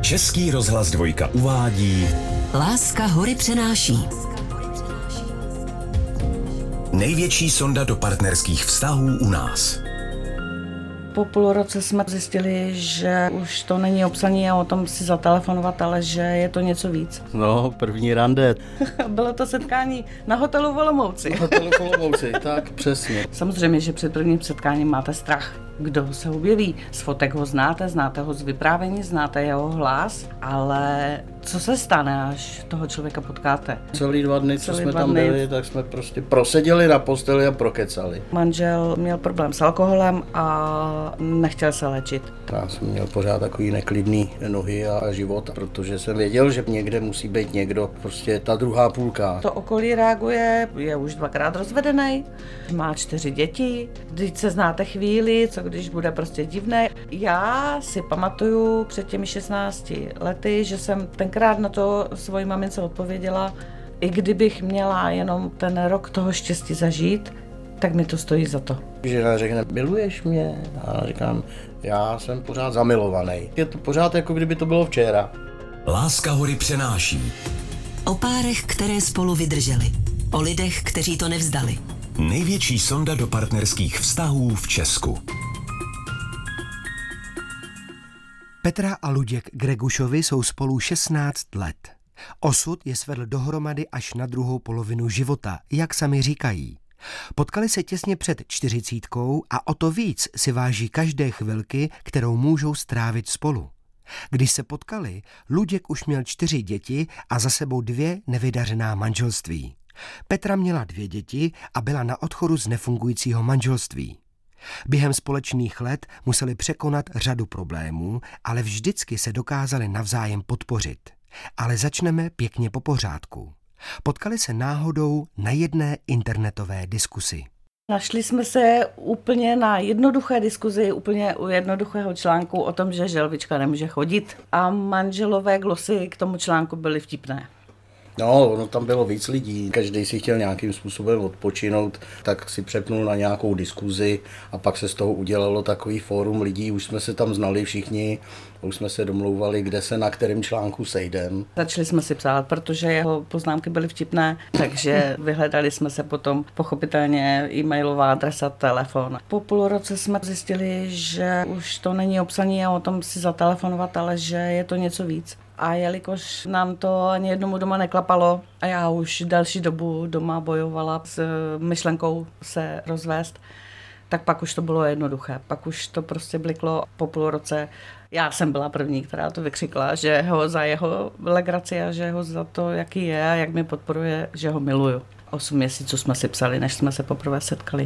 Český rozhlas Dvojka uvádí Láska hory přenáší. Největší sonda do partnerských vztahů u nás. Po půl roce jsme zjistili, že už to není obsaní a o tom si zatelefonovat, ale že je to něco víc. No, první rande. Bylo to setkání na hotelu v Olomouci. Na hotelu v Olomouci, tak přesně. Samozřejmě, že před prvním setkáním máte strach. Kdo se objeví? Z fotek ho znáte ho z vyprávění, znáte jeho hlas, ale co se stane, až toho člověka potkáte? Celý 2 dny, co jsme tam byli, tak jsme prostě proseděli na posteli a prokecali. Manžel měl problém s alkoholem a nechtěl se léčit. Já jsem měl pořád takový neklidný nohy a život, protože jsem věděl, že někde musí být někdo, prostě ta druhá půlka. To okolí reaguje, je už 2krát rozvedený, má 4 děti, když se znáte chvíli, co když bude prostě divné. Já si pamatuju před těmi 16 lety, že jsem tenkrát na to svojí mamince odpověděla, i kdybych měla jenom ten rok toho štěstí zažít, tak mi to stojí za to. Žena řekne, miluješ mě? A já říkám, já jsem pořád zamilovaný. Je to pořád, jako kdyby to bylo včera. Láska hory přenáší. O párech, které spolu vydrželi. O lidech, kteří to nevzdali. Největší sonda do partnerských vztahů v Česku. Petra a Luděk Gregušovi jsou spolu 16 let. Osud je svedl dohromady až na druhou polovinu života, jak sami říkají. Potkali se těsně před 40 a o to víc si váží každé chvilky, kterou můžou strávit spolu. Když se potkali, Luděk už měl 4 děti a za sebou 2 nevydařená manželství. Petra měla 2 děti a byla na odchodu z nefungujícího manželství. Během společných let museli překonat řadu problémů, ale vždycky se dokázali navzájem podpořit. Ale začneme pěkně po pořádku. Potkali se náhodou na jedné internetové diskusi. Našli jsme se úplně na jednoduché diskuzi, úplně u jednoduchého článku o tom, že želvička nemůže chodit. A manželové glosy k tomu článku byly vtipné. No, tam bylo víc lidí, každý si chtěl nějakým způsobem odpočinout, tak si přepnul na nějakou diskuzi a pak se z toho udělalo takový fórum lidí, už jsme se tam znali všichni, už jsme se domlouvali, kde se na kterém článku sejdem. Začali jsme si psát, protože jeho poznámky byly vtipné, takže vyhledali jsme se potom pochopitelně e-mailová adresa, telefon. Po půl roce jsme zjistili, že už to není obsaní a o tom si zatelefonovat, ale že je to něco víc. A jelikož nám to ani jednomu doma neklapalo a já už další dobu doma bojovala s myšlenkou se rozvést, tak pak už to bylo jednoduché. Pak už to prostě bliklo po půl roce. Já jsem byla první, která to vykřikla, že ho za jeho legraci a že ho za to, jaký je a jak mě podporuje, že ho miluju. 8 měsíců jsme si psali, než jsme se poprvé setkali.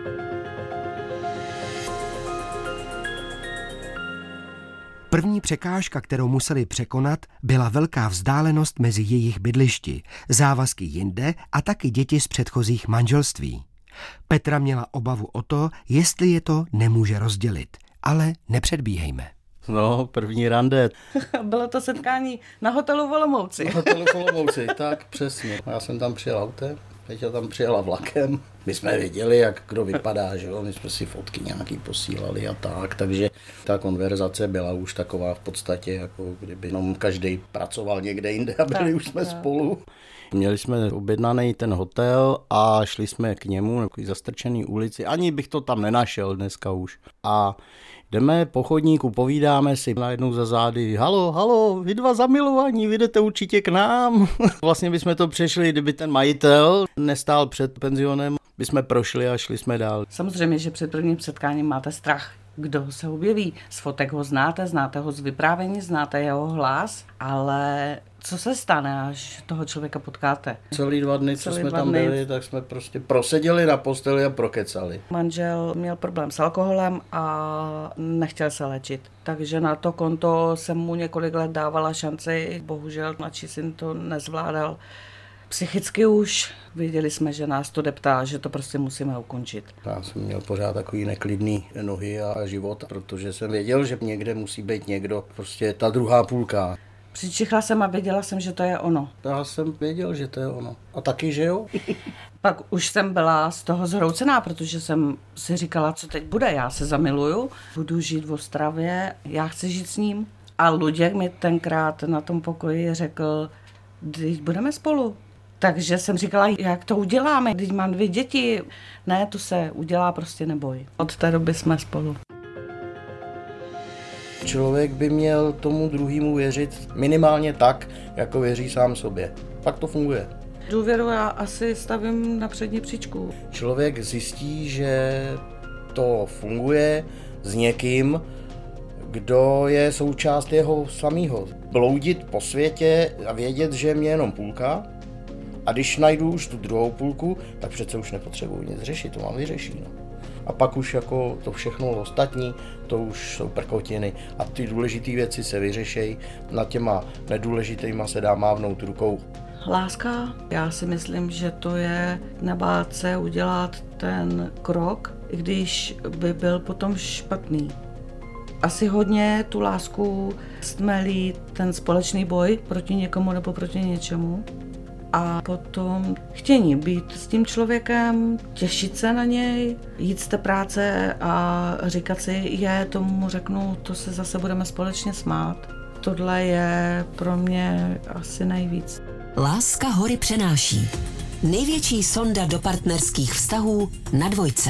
První překážka, kterou museli překonat, byla velká vzdálenost mezi jejich bydlišti, závazky jinde a taky děti z předchozích manželství. Petra měla obavu o to, jestli je to nemůže rozdělit, ale nepředbíhejme. No, první rande. Bylo to setkání na hotelu v Olomouci. Na hotelu v Olomouci, tak přesně. Já jsem tam přijel autem, Peťa tam přijela vlakem. My jsme věděli, jak kdo vypadá, že jo? My jsme si fotky nějaký posílali a tak, takže ta konverzace byla už taková v podstatě, jako kdyby jenom každý pracoval někde jinde a byli už jsme spolu. Měli jsme objednaný ten hotel a šli jsme k němu na takový zastrčený ulici. Ani bych to tam nenašel dneska už. A jdeme po chodníku, povídáme si najednou za zády. Halo, vy 2 zamilovaní, vy jdete určitě k nám. Vlastně bychom to přešli, kdyby ten majitel nestál před penzionem, bychom prošli a šli jsme dál. Samozřejmě, že před prvním setkáním máte strach. Kdo se objeví? Z fotek ho znáte ho z vyprávění, znáte jeho hlas, ale co se stane, až toho člověka potkáte? Celý 2 dny, co jsme tam byli, tak jsme prostě proseděli na posteli a prokecali. Manžel měl problém s alkoholem a nechtěl se léčit. Takže na to konto jsem mu několik let dávala šanci, bohužel mladší syn to nezvládal. Psychicky už věděli jsme, že nás to deptá, že to prostě musíme ukončit. Já jsem měl pořád takový neklidný nohy a život, protože jsem věděl, že někde musí být někdo, prostě ta druhá půlka. Přičichla jsem a věděla jsem, že to je ono. Já jsem věděl, že to je ono. A taky, že jo? Pak už jsem byla z toho zhroucená, protože jsem si říkala, co teď bude. Já se zamiluju, budu žít v Ostravě, já chci žít s ním. A Luděk mi tenkrát na tom pokoji řekl, když budeme spolu. Takže jsem říkala, jak to uděláme, když mám 2 děti. Ne, to se udělá, prostě neboj. Od té doby jsme spolu. Člověk by měl tomu druhému věřit minimálně tak, jako věří sám sobě. Pak to funguje. Důvěru já asi stavím na přední příčku. Člověk zjistí, že to funguje s někým, kdo je součást jeho samého. Bloudit po světě a vědět, že je mě jenom půlka, a když najdu už tu druhou půlku, tak přece už nepotřebuji nic řešit, to mám vyřešit. No. A pak už jako to všechno ostatní, to už jsou prkotiny a ty důležité věci se vyřešejí, nad těma nedůležitýma se dá mávnout rukou. Láska, já si myslím, že to je nebát se udělat ten krok, i když by byl potom špatný. Asi hodně tu lásku stmelí ten společný boj proti někomu nebo proti něčemu. A potom chtění být s tím člověkem, těšit se na něj, jít z té práce a říkat si, tomu řeknu, to se zase budeme společně smát. Tohle je pro mě asi nejvíc. Láska hory přenáší. Největší sonda do partnerských vztahů na Dvojce.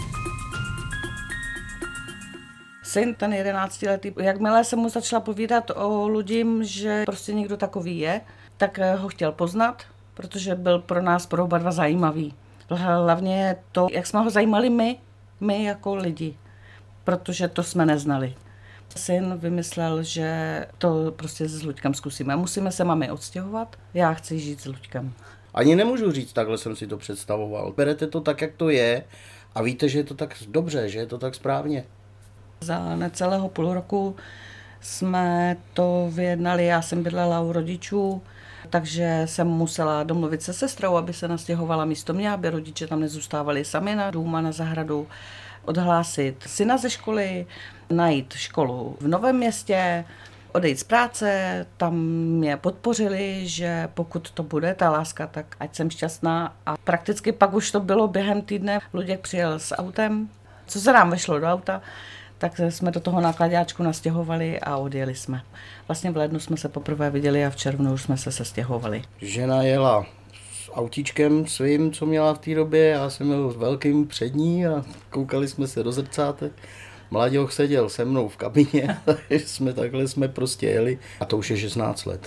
Syn, ten 11letý, jakmile jsem mu začala povídat o Ludim, že prostě někdo takový je, tak ho chtěl poznat, protože byl pro nás pro oba dva zajímavý. Hlavně to, jak jsme ho zajímali my jako lidi, protože to jsme neznali. Syn vymyslel, že to prostě s Luďkem zkusíme. Musíme se mami odstěhovat, já chci žít s Luďkem. Ani nemůžu říct, takhle jsem si to představoval. Berete to tak, jak to je a víte, že je to tak dobře, že je to tak správně. Za necelého půl roku jsme to vyjednali, já jsem bydlela u rodičů, takže jsem musela domluvit se sestrou, aby se nastěhovala místo mě, aby rodiče tam nezůstávali sami na dům a na zahradu, odhlásit syna ze školy, najít školu v Novém Městě, odejít z práce, tam mě podpořili, že pokud to bude ta láska, tak ať jsem šťastná. A prakticky pak už to bylo během týdne. Luděk přijel s autem, co se nám vešlo do auta, tak jsme do toho nákladáčku nastěhovali a odjeli jsme. Vlastně v lednu jsme se poprvé viděli a v červnu už jsme se sestěhovali. Žena jela s autíčkem svým, co měla v té době, já jsem jel s velkým přední a koukali jsme se do zrcátek. Mladěch seděl se mnou v kabině, takhle jsme prostě jeli a to už je 16 let.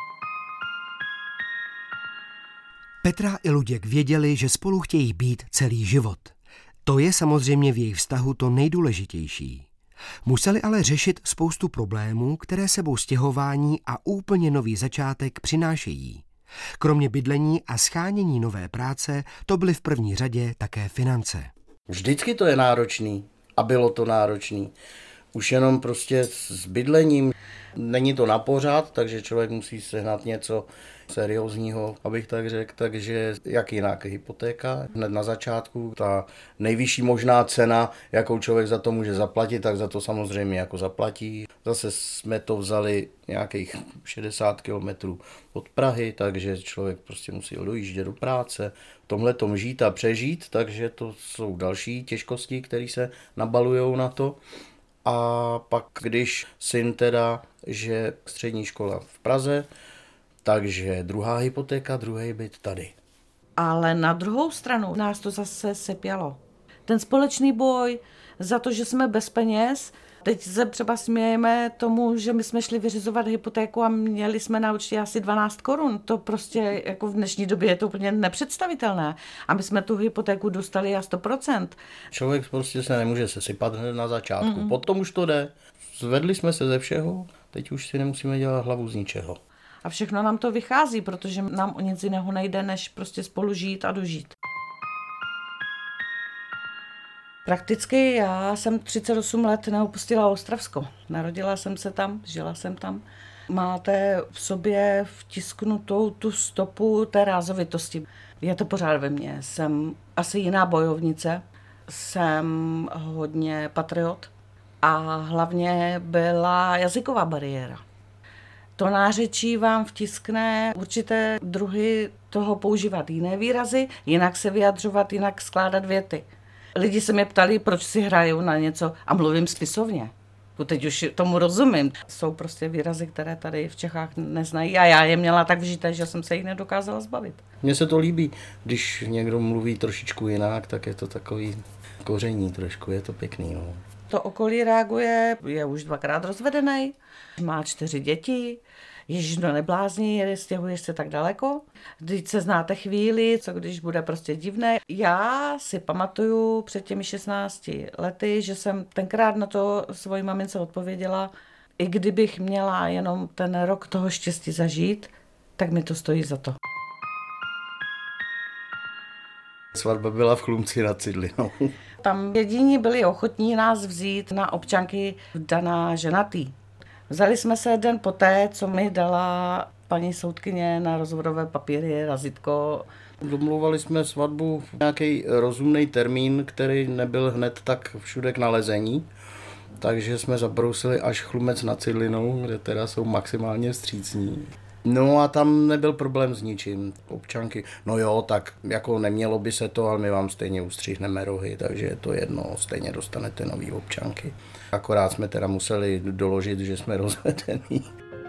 Petra i Luděk věděli, že spolu chtějí být celý život. To je samozřejmě v jejich vztahu to nejdůležitější. Museli ale řešit spoustu problémů, které sebou stěhování a úplně nový začátek přinášejí. Kromě bydlení a shánění nové práce, to byly v první řadě také finance. Vždycky to je náročný a bylo to náročný. Už jenom prostě s bydlením není to na pořád, takže člověk musí sehnat něco seriózního, abych tak řekl, takže jak jinak hypotéka. Hned na začátku ta nejvyšší možná cena, jakou člověk za to může zaplatit, tak za to samozřejmě jako zaplatí. Zase jsme to vzali nějakých 60 kilometrů od Prahy, takže člověk prostě musí dojíždět do práce, v tomhletom žít a přežít, takže to jsou další těžkosti, které se nabalujou na to. A pak, když syn teda, že střední škola v Praze, takže druhá hypotéka, druhý byt tady. Ale na druhou stranu nás to zase sepělo. Ten společný boj za to, že jsme bez peněz, teď se třeba smějeme tomu, že my jsme šli vyřizovat hypotéku a měli jsme na účtě asi 12 korun. To prostě jako v dnešní době je to úplně nepředstavitelné. A my jsme tu hypotéku dostali a 100%. Člověk prostě se nemůže sesypat hned na začátku. Potom už to jde. Zvedli jsme se ze všeho, teď už si nemusíme dělat hlavu z ničeho. A všechno nám to vychází, protože nám o nic jiného nejde, než prostě spolu žít a dožít. Prakticky já jsem 38 let neopustila Ostravsko. Narodila jsem se tam, žila jsem tam. Máte v sobě vtisknutou tu stopu té rázovitosti. Je to pořád ve mně. Jsem asi jiná bojovnice. Jsem hodně patriot. A hlavně byla jazyková bariéra. To nářečí vám vtiskne určité druhy toho používat jiné výrazy, jinak se vyjadřovat, jinak skládat věty. Lidi se mě ptali, proč si hraju na něco a mluvím spisovně. Teď už tomu rozumím. Jsou prostě výrazy, které tady v Čechách neznají a já je měla tak vžité, že jsem se jich nedokázala zbavit. Mně se to líbí, když někdo mluví trošičku jinak, tak je to takový koření trošku, je to pěkný. No. To okolí reaguje, je už 2krát rozvedený, má 4 děti, Ježíš, no neblázní, stěhuješ se tak daleko. Když se znáte chvíli, co když bude prostě divné. Já si pamatuju před těmi 16 lety, že jsem tenkrát na to svojí mamince odpověděla, i kdybych měla jenom ten rok toho štěstí zažít, tak mi to stojí za to. Svatba byla v Chlumci nad Cidlinou. Tam jediní byli ochotní nás vzít na občanky vdaná ženatý. Vzali jsme se den poté, co mi dala paní soudkyně na rozvodové papíry razítko. Domlouvali jsme svatbu v nějaký rozumný termín, který nebyl hned tak všude k nalezení. Takže jsme zabrousili až Chlumec nad Cidlinou, kde teda jsou maximálně vstřícní. No a tam nebyl problém s ničím. Občanky, no jo, tak jako nemělo by se to, ale my vám stejně ustřihneme rohy, takže je to jedno, stejně dostanete nový občanky. Akorát jsme teda museli doložit, že jsme rozvedení.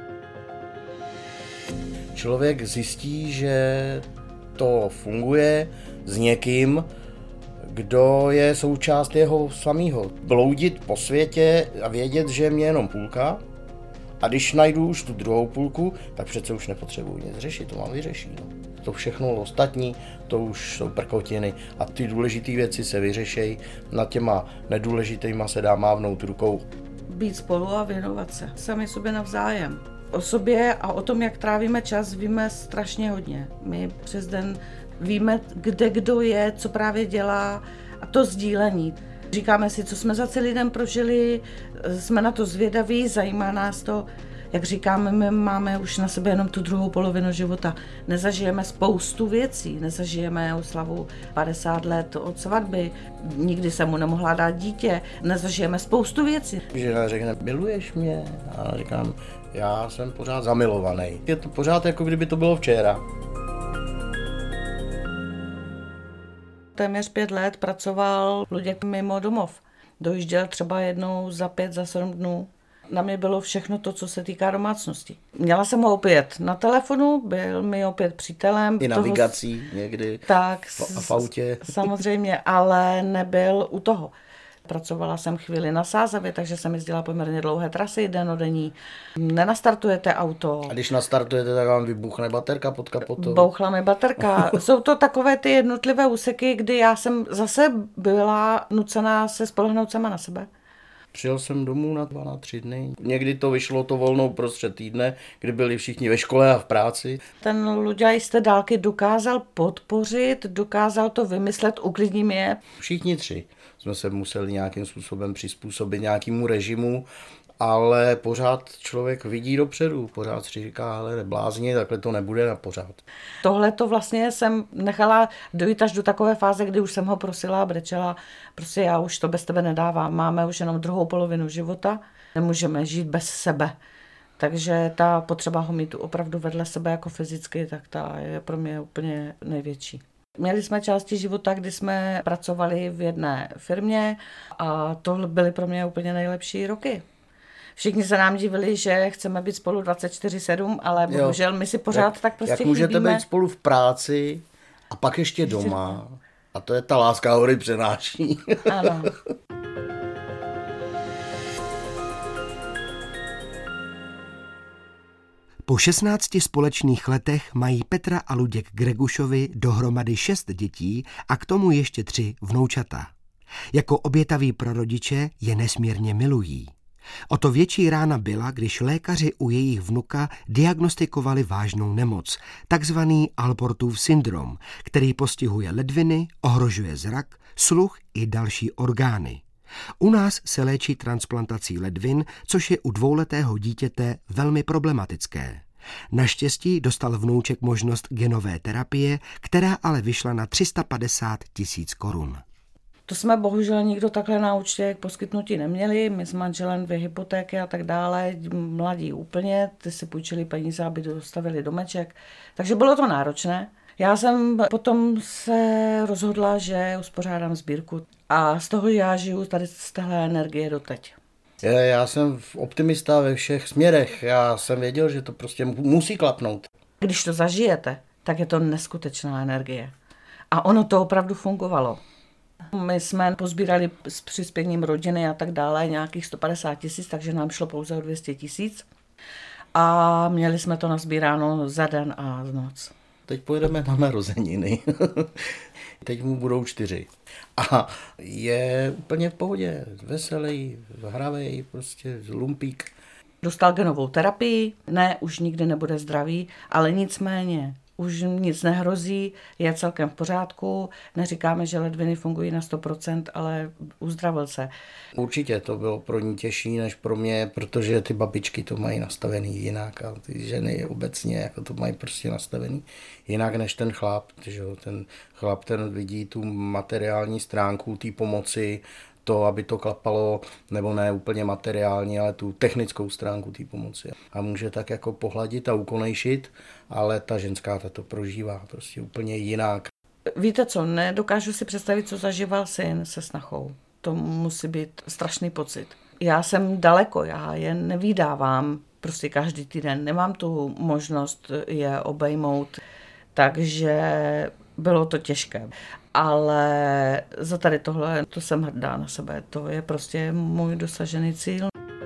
Člověk zjistí, že to funguje s někým, kdo je součást jeho samého. Bloudit po světě a vědět, že je mě jenom půlka, a když najdu už tu druhou půlku, tak přece už nepotřebuji nic řešit, to mám vyřešit. To všechno ostatní, to už jsou prkotiny a ty důležité věci se vyřešejí, nad těma nedůležitýma se dá mávnout rukou. Být spolu a věnovat se sami sobě navzájem. O sobě a o tom, jak trávíme čas, víme strašně hodně. My přes den víme, kde kdo je, co právě dělá a to sdílení. Říkáme si, co jsme za celý den prožili, jsme na to zvědaví, zajímá nás to. Jak říkáme, my máme už na sebe jenom tu druhou polovinu života. Nezažijeme spoustu věcí, nezažijeme oslavu 50 let od svatby, nikdy se mu nemohla dát dítě, nezažijeme spoustu věcí. Žena řekne, miluješ mě? A říkám, já jsem pořád zamilovaný. Je to pořád jako kdyby to bylo včera. Téměř 5 let pracoval Luděk mimo domov. Dojížděl třeba jednou za 5, za 7 dnů. Na mě bylo všechno to, co se týká domácnosti. Měla jsem ho opět na telefonu, byl mi opět přítelem. I navigací někdy tak, v autě. Samozřejmě, ale nebyl u toho. Pracovala jsem chvíli na Sázavě, takže jsem jezdila poměrně dlouhé trasy, dennodenní. Nenastartujete auto. A když nastartujete, tak vám vybuchne baterka pod kapotou. Bouchla mi baterka. Jsou to takové ty jednotlivé úseky, kdy já jsem zase byla nucená se spolehnout sama na sebe. Přijel jsem domů na 2, na 3 dny. Někdy to vyšlo to volnou prostřed týdne, kdy byli všichni ve škole a v práci. Ten Luďaj z té dálky dokázal podpořit, dokázal to vymyslet, uklidním je. Všichni 3 jsme se museli nějakým způsobem přizpůsobit nějakému režimu, ale pořád člověk vidí dopředu, pořád si říká, ale neblázni, takhle to nebude na pořád. Tohle to vlastně jsem nechala dojít až do takové fáze, kdy už jsem ho prosila a brečela, prostě já už to bez tebe nedávám, máme už jenom druhou polovinu života, nemůžeme žít bez sebe. Takže ta potřeba ho mít opravdu vedle sebe jako fyzicky, tak ta je pro mě úplně největší. Měli jsme části života, kdy jsme pracovali v jedné firmě a tohle byly pro mě úplně nejlepší roky. Všichni se nám divili, že chceme být spolu 24/7, ale bohužel my si pořád tak prostě jak můžete chybíme. být spolu v práci a pak ještě doma. A to je ta láska hory přenáší. Ano. Po 16 společných letech mají Petra a Luděk Gregušovi dohromady 6 dětí a k tomu ještě 3 vnoučata. Jako obětaví prarodiče je nesmírně milují. O to větší rána byla, když lékaři u jejich vnuka diagnostikovali vážnou nemoc, takzvaný Alportův syndrom, který postihuje ledviny, ohrožuje zrak, sluch i další orgány. U nás se léčí transplantací ledvin, což je u 2letého dítěte velmi problematické. Naštěstí dostal vnouček možnost genové terapie, která ale vyšla na 350 000 korun. To jsme bohužel nikdo takhle na účtě k poskytnutí neměli, my s manželem 2 hypotéky a tak dále, mladí úplně, ty si půjčili peníze, aby dostavili domeček, takže bylo to náročné. Já jsem potom se rozhodla, že uspořádám sbírku a z toho já žiju tady z téhle energie doteď. Já jsem optimista ve všech směrech. Já jsem věděl, že to prostě musí klapnout. Když to zažijete, tak je to neskutečná energie. A ono to opravdu fungovalo. My jsme pozbírali s přispěním rodiny a tak dále nějakých 150 000, takže nám šlo pouze o 200 000. A měli jsme to nazbíráno za den a noc. Teď pojedeme na narozeniny. Teď mu budou 4. A je úplně v pohodě. Veselý, hravej, prostě lumpík. Dostal genovou terapii, ne, už nikdy nebude zdravý, ale nicméně už nic nehrozí, je celkem v pořádku. Neříkáme, že ledviny fungují na 100%, ale uzdravil se. Určitě to bylo pro ní těžší než pro mě, protože ty babičky to mají nastavený jinak a ty ženy obecně jako to mají prostě nastavený jinak než ten chlap. Že ten chlap ten vidí tu materiální stránku té pomoci, to, aby to klapalo, nebo ne úplně materiální, ale tu technickou stránku té pomoci. A může tak jako pohladit a ukonejšit, ale ta ženská ta to prožívá prostě úplně jinak. Víte co, nedokážu si představit, co zažíval syn se snachou. To musí být strašný pocit. Já jsem daleko, já je nevydávám prostě každý týden, nemám tu možnost je obejmout, takže bylo to těžké. Ale za tady tohle, to jsem hrdá na sebe, to je prostě můj dosažený cíl.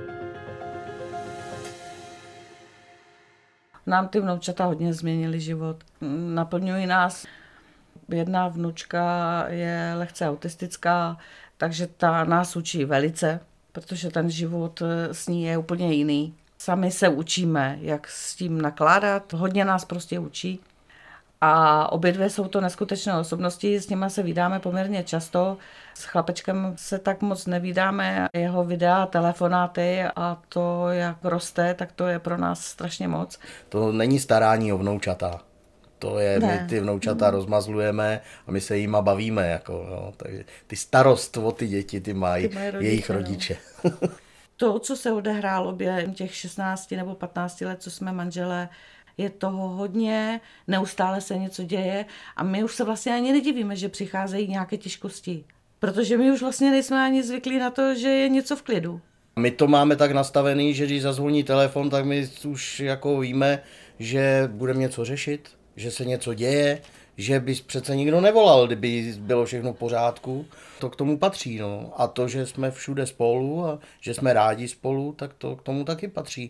Nám ty vnoučata hodně změnili život, naplňují nás. Jedna vnučka je lehce autistická, takže ta nás učí velice, protože ten život s ní je úplně jiný. Sami se učíme, jak s tím nakládat, hodně nás prostě učí. A obě dvě jsou to neskutečné osobnosti, s nimi se vídáme poměrně často. S chlapečkem se tak moc nevídáme, jeho videa, telefonáty a to, jak roste, tak to je pro nás strašně moc. To není starání o vnoučata. To je, my ty vnoučata rozmazlujeme a my se jima bavíme. Jako, no, takže ty starost o ty děti, ty mají jejich rodiče. No. To, co se odehrálo během těch 16 nebo 15 let, co jsme manželé, je toho hodně, neustále se něco děje a my už se vlastně ani nedivíme, že přicházejí nějaké těžkosti. Protože my už vlastně nejsme ani zvyklí na to, že je něco v klidu. My to máme tak nastavený, že když zazvoní telefon, tak my už jako víme, že budeme něco řešit, že se něco děje, že by přece nikdo nevolal, kdyby bylo všechno v pořádku. To k tomu patří. No. A to, že jsme všude spolu a že jsme rádi spolu, tak to k tomu taky patří.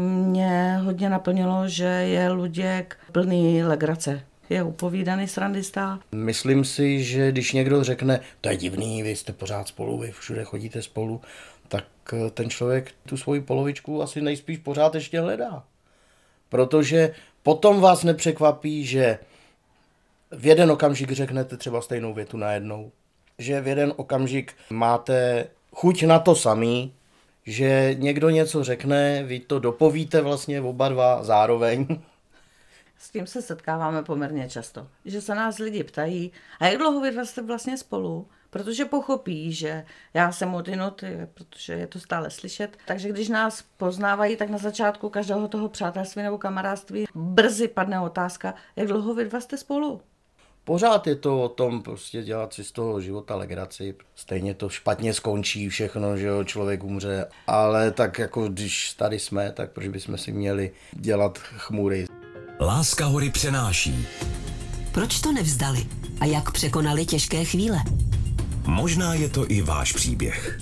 Mě hodně naplnilo, že je Luděk plný legrace. Je upovídaný srandista. Myslím si, že když někdo řekne, to je divný, vy jste pořád spolu, vy všude chodíte spolu, tak ten člověk tu svoji polovičku asi nejspíš pořád ještě hledá. Protože potom vás nepřekvapí, že v jeden okamžik řeknete třeba stejnou větu najednou. Že v jeden okamžik máte chuť na to samý, že někdo něco řekne, vy to dopovíte vlastně oba dva zároveň. S tím se setkáváme poměrně často. Že se nás lidi ptají, a jak dlouho vy jste vlastně spolu? Protože pochopí, že já jsem odinut, protože je to stále slyšet. Takže když nás poznávají, tak na začátku každého toho přátelství nebo kamarádství brzy padne otázka, jak dlouho vy jste spolu? Pořád je to o tom prostě dělat si z toho života legraci. Stejně to špatně skončí všechno, že jo, člověk umře. Ale tak jako když tady jsme, tak proč bychom si měli dělat chmury? Láska hory přenáší. Proč to nevzdali? A jak překonali těžké chvíle? Možná je to i váš příběh.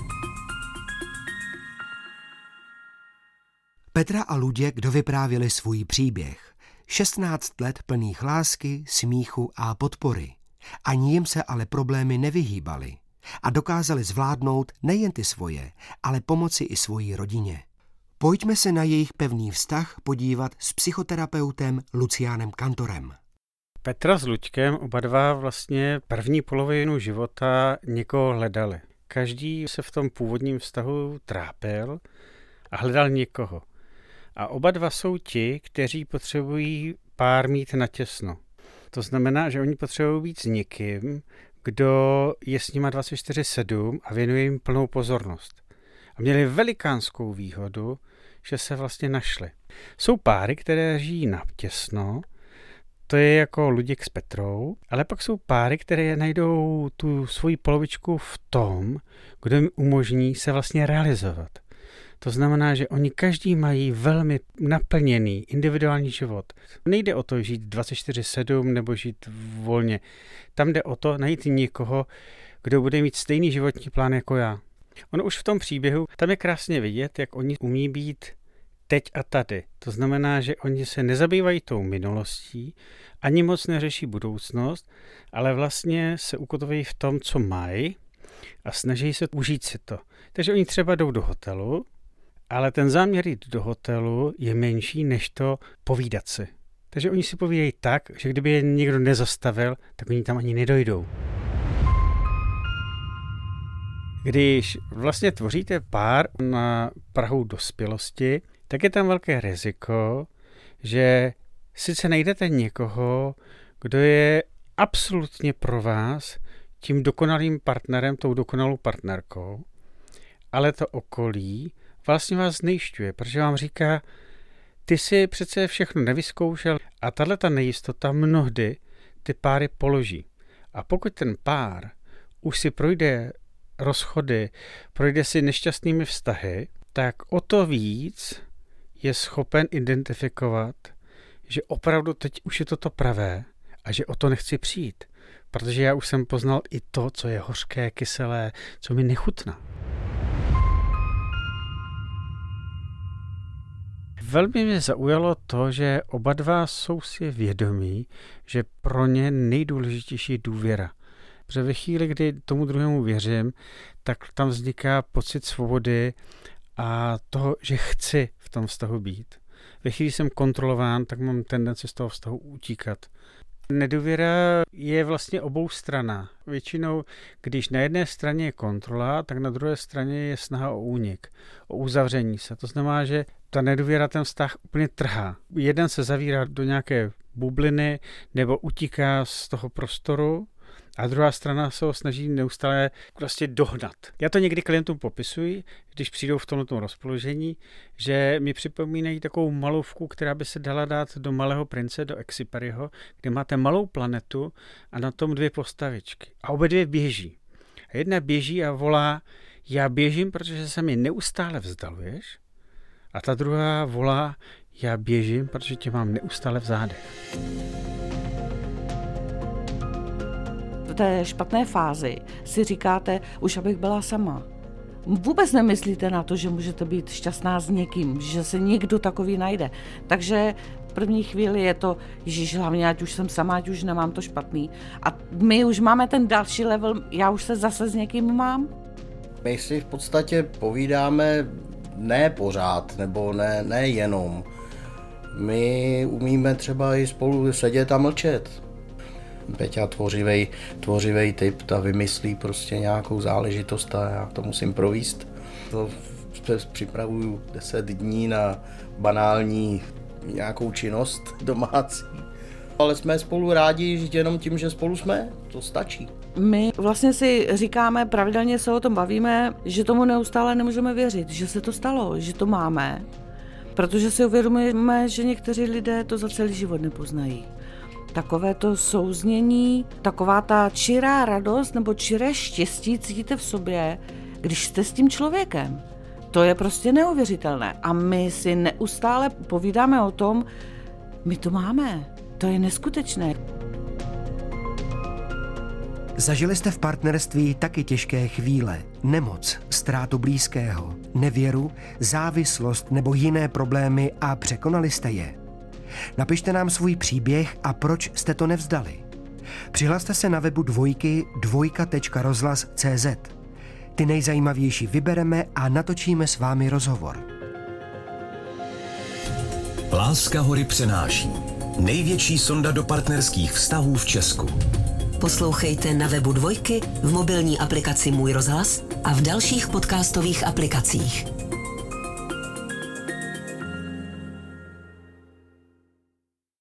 Petra a Luděk dovyprávěli svůj příběh. 16 let plných lásky, smíchu a podpory. Ani jim se ale problémy nevyhýbaly a dokázali zvládnout nejen ty svoje, ale pomoci i svojí rodině. Pojďme se na jejich pevný vztah podívat s psychoterapeutem Luciánem Kantorem. Petra s Luďkem oba dva vlastně první polovinu života někoho hledali. Každý se v tom původním vztahu trápil a hledal někoho. A oba dva jsou ti, kteří potřebují pár mít natěsno. To znamená, že oni potřebují být s někým, kdo je s nima 24/7 a věnuje jim plnou pozornost. A měli velikánskou výhodu, že se vlastně našli. Jsou páry, které žijí natěsno, To je jako Luděk s Petrou, ale pak jsou páry, které najdou tu svoji polovičku v tom, kdo jim umožní se vlastně realizovat. To znamená, že oni každý mají velmi naplněný individuální život. Nejde o to žít 24/7 nebo žít volně. Tam jde o to najít někoho, kdo bude mít stejný životní plán jako já. Ono už v tom příběhu, tam je krásně vidět, jak oni umí být teď a tady. To znamená, že oni se nezabývají tou minulostí, ani moc neřeší budoucnost, ale vlastně se ukotvují v tom, co mají a snaží se užít si to. Takže oni třeba jdou do hotelu, ale ten záměr jít do hotelu je menší než to povídat si. Takže oni si povídají tak, že kdyby je někdo nezastavil, tak oni tam ani nedojdou. Když vlastně tvoříte pár na prahu dospělosti, tak je tam velké riziko, že sice najdete někoho, kdo je absolutně pro vás tím dokonalým partnerem, tou dokonalou partnerkou, ale to okolí vlastně vás znejišťuje, protože vám říká, ty si přece všechno nevyzkoušel a tahleta nejistota mnohdy ty páry položí. A pokud ten pár už si projde rozchody, projde si nešťastnými vztahy, tak o to víc je schopen identifikovat, že opravdu teď už je to pravé a že o to nechci přijít. Protože já už jsem poznal i to, co je hořké, kyselé, co mi nechutná. Velmi mě zaujalo to, že oba dva jsou si vědomí, že pro ně nejdůležitější je důvěra. Protože ve chvíli, kdy tomu druhému věřím, tak tam vzniká pocit svobody a toho, že chci v tom vztahu být. Ve chvíli jsem kontrolován, tak mám tendenci z toho vztahu utíkat. Nedůvěra je vlastně oboustranná. Většinou, když na jedné straně je kontrola, tak na druhé straně je snaha o únik, o uzavření se. To znamená, že ta nedůvěra ten vztah úplně trhá. Jeden se zavírá do nějaké bubliny nebo utíká z toho prostoru a druhá strana se ho snaží neustále prostě dohnat. Já to někdy klientům popisuji, když přijdou v tomto rozpoložení, že mi připomínají takovou malovku, která by se dala dát do Malého prince, do Exuperyho, kde máte malou planetu a na tom dvě postavičky. A obě dvě běží. A jedna běží a volá, já běžím, protože se mi neustále vzdaluješ. A ta druhá volá, já běžím, protože tě mám neustále v zádech. V té špatné fázi si říkáte, už abych byla sama. Vůbec nemyslíte na to, že můžete být šťastná s někým, že se někdo takový najde. Takže v první chvíli je to, ježiš, hlavně ať už jsem sama, ať už nemám to špatný. A my už máme ten další level, já už se zase s někým mám. My si v podstatě povídáme ne pořád, nebo ne jenom. My umíme třeba i spolu sedět a mlčet. Peťa tvořivej typ, ta vymyslí prostě nějakou záležitost a já to musím provést. To připravuju 10 dní na banální nějakou činnost domácí. Ale jsme spolu rádi žít jenom tím, že spolu jsme, to stačí. My vlastně si říkáme, pravidelně se o tom bavíme, že tomu neustále nemůžeme věřit, že se to stalo, že to máme, protože si uvědomujeme, že někteří lidé to za celý život nepoznají. Takové to souznění, taková ta čirá radost nebo čiré štěstí cítíte v sobě, když jste s tím člověkem. To je prostě neuvěřitelné. A my si neustále povídáme o tom, my to máme. To je neskutečné. Zažili jste v partnerství taky těžké chvíle, nemoc, ztrátu blízkého, nevěru, závislost nebo jiné problémy a překonali jste je. Napište nám svůj příběh a proč jste to nevzdali. Přihlaste se na webu dvojka.rozhlas.cz. Ty nejzajímavější vybereme a natočíme s vámi rozhovor. Láska hory přenáší. Největší sonda do partnerských vztahů v Česku. Poslouchejte na webu Dvojky, v mobilní aplikaci Můj rozhlas a v dalších podcastových aplikacích.